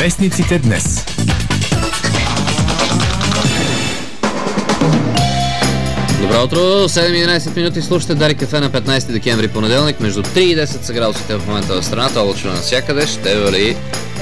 Вестниците днес. Добро утро, 7:11 минути, слушате Дарик кафе на 15 декември, понеделник. Между 3 и 10 са градусите в момента в страната, облачно навсякъде, ще вали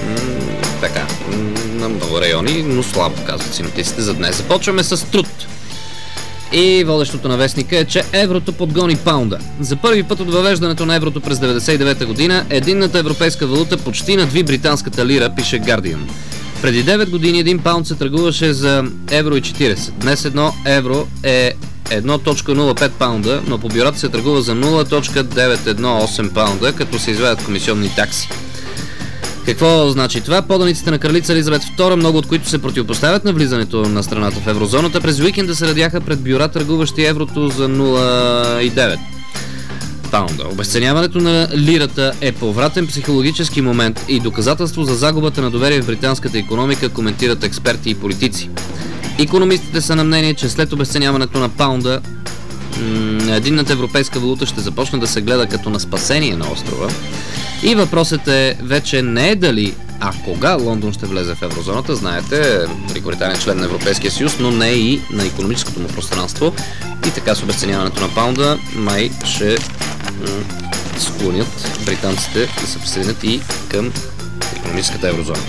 на много райони, но слабо, казват синоптиците за днес. Започваме с труд. И водещото на вестника е, че еврото подгони паунда. За първи път от въвеждането на еврото през 1999 година, единната европейска валута почти надви британската лира, пише Guardian. Преди 9 години един паунд се търгуваше за евро и 40. Днес едно евро е 1.05 паунда, но по бюрата се търгува за 0.918 паунда, като се извадят комисионни такси. Какво значи това? Поданиците на кралица Елизабет II, много от които се противопоставят на влизането на страната в еврозоната, през уикенда се радяха пред бюра, търгуващи еврото за 0,9 паунда. Обезценяването на лирата е повратен психологически момент и доказателство за загубата на доверие в британската икономика, коментират експерти и политици. Икономистите са на мнение, че след обезценяването на паунда, единната европейска валута ще започне да се гледа като на спасение на острова. И въпросът е вече не е дали, а кога Лондон ще влезе в еврозоната. Знаете, Великобритания е член на Европейския съюз, но не и на икономическото му пространство. И така с обезценяването на паунда май ще склонят британците да се присъединят и към икономическата еврозона.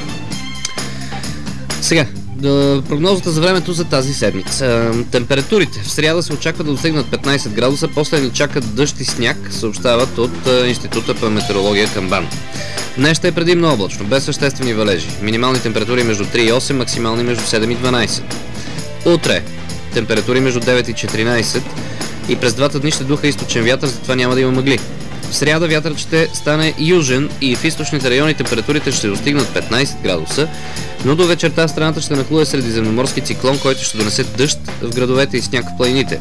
Сега, прогнозата за времето за тази седмица. Температурите в сряда се очаква да достигнат 15 градуса, после ни чакат дъжд и сняг, съобщават от Института по метеорология към БАН. Днес ще е предимно облачно, без съществени валежи. Минимални температури между 3 и 8, максимални между 7 и 12. Утре температури между 9 и 14 и през двата дни ще духа източен вятър, затова няма да има мъгли. В сряда вятърът ще стане южен и в източните райони температурите ще достигнат 15 градуса, но до вечерта страната ще нахлуе средиземноморски циклон, който ще донесе дъжд в градовете и сняг в планините.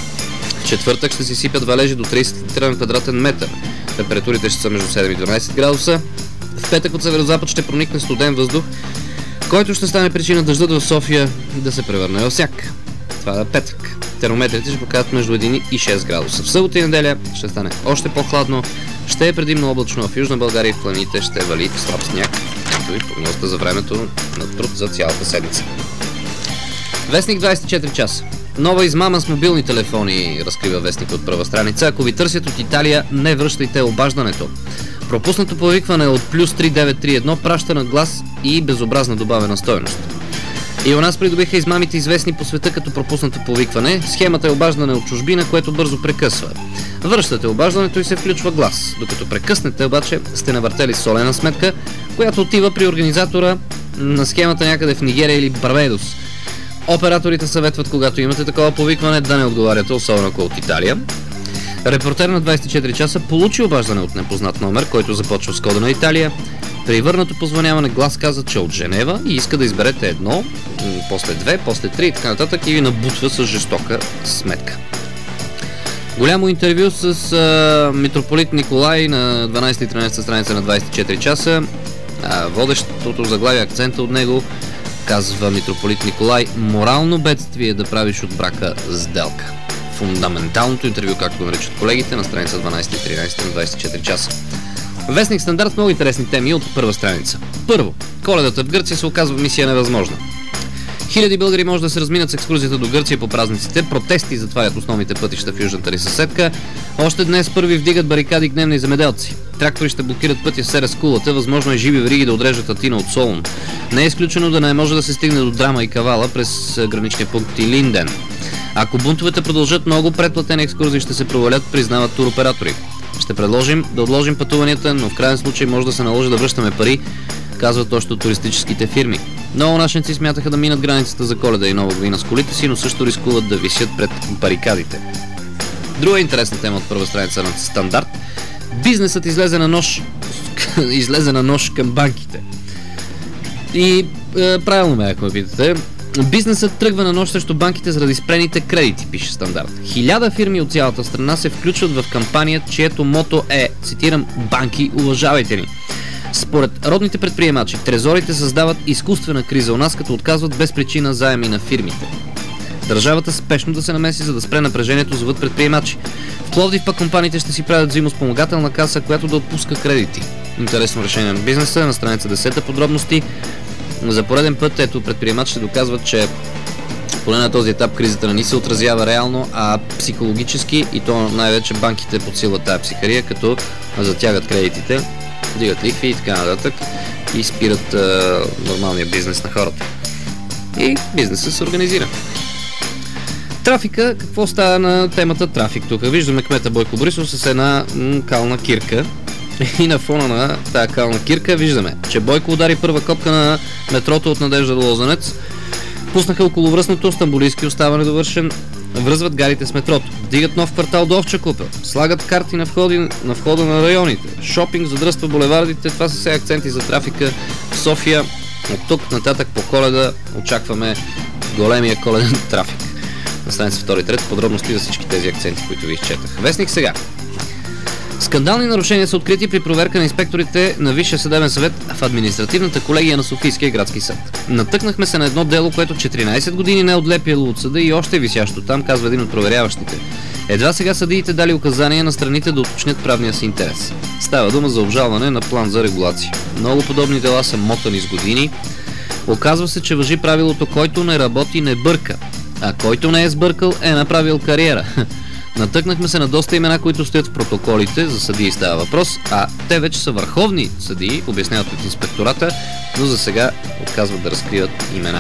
В четвъртък ще се сипят валежи до 30 литра на квадратен метър. Температурите ще са между 7 и 12 градуса. В петък от северозапад ще проникне студен въздух, който ще стане причина дъждът в София да се превърне в сняг. Това е петък. Термометрите ще покажат между 1 и 6 градуса. В събота и неделя ще стане още по-хладно, ще е предимно облачно, в Южна България и в планините ще вали слаб сняг, както и прогнозата за времето на труд за цялата седмица. Вестник 24 часа. Нова измама с мобилни телефони, разкрива вестник от първа страница. Ако ви търсят от Италия, не връщайте обаждането. Пропуснато повикване от плюс 3931 праща на глас и безобразна добавена стойност. И у нас придобиха измамите, известни по света като пропуснато повикване. Схемата е обаждане от чужбина, което бързо прекъсва. Връщате обаждането и се включва глас. Докато прекъснете, обаче, сте навъртели солена сметка, която отива при организатора на схемата някъде в Нигерия или Барбадос. Операторите съветват, когато имате такова повикване, да не отговаряте, особено ако от Италия. Репортер на 24 часа получи обаждане от непознат номер, който започва с кода на Италия. При върнато позвъняване глас каза, че от Женева и иска да изберете едно, после две, после три и така нататък и ви набутва с жестока сметка. Голямо интервю с митрополит Николай на 12 и 13 страница на 24 часа. Водещото заглавие, акцента от него, казва митрополит Николай: морално бедствие да правиш от брака сделка. Фундаменталното интервю, както го наричат колегите, на страница 12 и 13 на 24 часа. Вестник Стандарт с много интересни теми от първа страница. Първо, Коледата в Гърция се оказва мисия невъзможна. Хиляди българи може да се разминат с екскурзията до Гърция по празниците, протести затварят основните пътища в южната ни съседка. Още днес първи вдигат барикади гневни земеделци. Трактори ще блокират пътя в Серес Кулата, възможно е живи вериги да отрежат Атина от Солун. Не е изключено да не може да се стигне до Драма и Кавала през граничния пункт Линден. Ако бунтовете продължат, много предплатени екскурзии ще се провалят, признават туроператори. Ще предложим да отложим пътуванията, но в крайен случай може да се наложи да връщаме пари, казват още от туристическите фирми. Много нашенци смятаха да минат границата за Коледа и Нова година с колите си, но също рискуват да висят пред барикадите. Друга интересна тема от първа страница на Стандарт. Бизнесът излезе на нож към банките. И правилно ме, ако ме питате. Бизнесът тръгва на нож срещу банките заради спрените кредити, пише Стандарт. 1000 фирми от цялата страна се включват в кампания, чието мото е, цитирам, банки, уважавайте ни. Според родните предприемачи, трезорите създават изкуствена криза у нас, като отказват без причина заеми на фирмите. Държавата спешно да се намеси, за да спре напрежението, зоват предприемачи. В Пловдив пък компаниите ще си правят взаимоспомагателна каса, която да отпуска кредити. Интересно решение на бизнеса, на страница 10 подробности. За пореден път, ето, предприемачите доказват, че поне на този етап кризата не ни се отразява реално, а психологически, и то най-вече банките подсилват тази психария, като затягат кредитите, дигат лихви и така нататък и спират нормалния бизнес на хората. И бизнесът се организира. Трафика, какво става на темата трафик? Тук виждаме кмета Бойко Борисов с една кална кирка. И на фона на тази кална кирка виждаме, че Бойко удари първа копка на метрото от Надежда до Лозенец. Пуснаха околовръстното, Стамбулийски остава недовършен, връзват гарите с метрото, вдигат нов квартал до Овча купел, слагат карти на входа на районите, шопинг задръства булевардите. Това са все акценти за трафика в София. От тук нататък по Коледа очакваме големия коледен трафик. На страница 2-3 подробности за всички тези акценти, които ви изчетах. Вестник сега. Скандални нарушения са открити при проверка на инспекторите на Висшия съдебен съвет в административната колегия на Софийския градски съд. Натъкнахме се на едно дело, което 14 години не е отлепило от съда и още е висящо там, казва един от проверяващите. Едва сега съдиите дали указания на страните да уточнят правния си интерес. Става дума за обжалване на план за регулация. Много подобни дела са мотани с години. Оказва се, че важи правилото: който не работи, не бърка, а който не е сбъркал, е направил кариера. Натъкнахме се на доста имена, които стоят в протоколите, за съдии става въпрос, а те вече са върховни съдии, обясняват от инспектората, но за сега отказват да разкриват имена.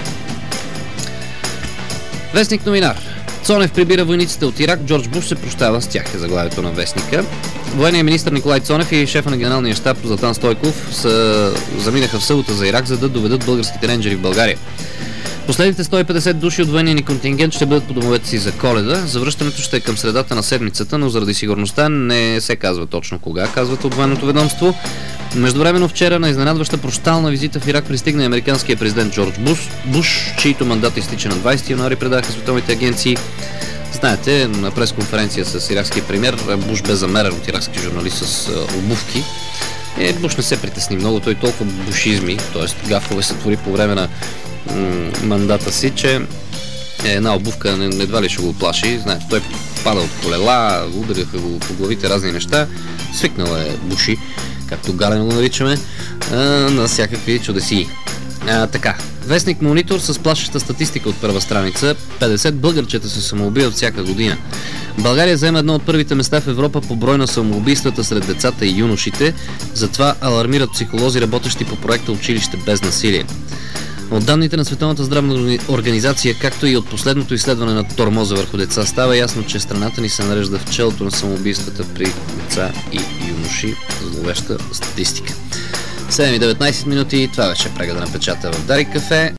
Вестник новинар. Цонев прибира войниците от Ирак, Джордж Буш се прощава с тях, е заглавието на вестника. Военният министър Николай Цонев и шефа на генералния щаб Златан Стойков заминаха в събота за Ирак, за да доведат българските рейнджери в България. Последните 150 души от военния ни контингент ще бъдат по домовете си за Коледа. Завръщането ще е към средата на седмицата, но заради сигурността не се казва точно кога, казват от военното ведомство. Междувременно вчера на изненадваща прощална визита в Ирак пристигна американският президент Джордж Буш, чийто мандат изтича на 20 януари, предаха световните агенции. Знаете, на пресконференция с иракския премиер Буш бе замерен от иракски журналист с обувки. Буш не се притесни много, той толкова бушизми, т.е. гафове се твори по време на мандата си, че една обувка едва ли ще го плаши. Знаете, той пада от колела, удариха го по главите разни неща, свикнал е Буши, както Гален го наричаме, на всякакви чудеси. Така, вестник Монитор с плашеща статистика от първа страница. 50 българчета се самоубиват всяка година. България заема едно от първите места в Европа по брой на самоубийствата сред децата и юношите, затова алармират психолози, работещи по проекта Училище без насилие. От данните на Световната здравна организация, както и от последното изследване на тормоза върху деца, става ясно, че страната ни се нарежда в челото на самоубийствата при деца и юноши. Зловеща статистика. 7:19 минути, това беше прегледа на печата в Дарик кафе.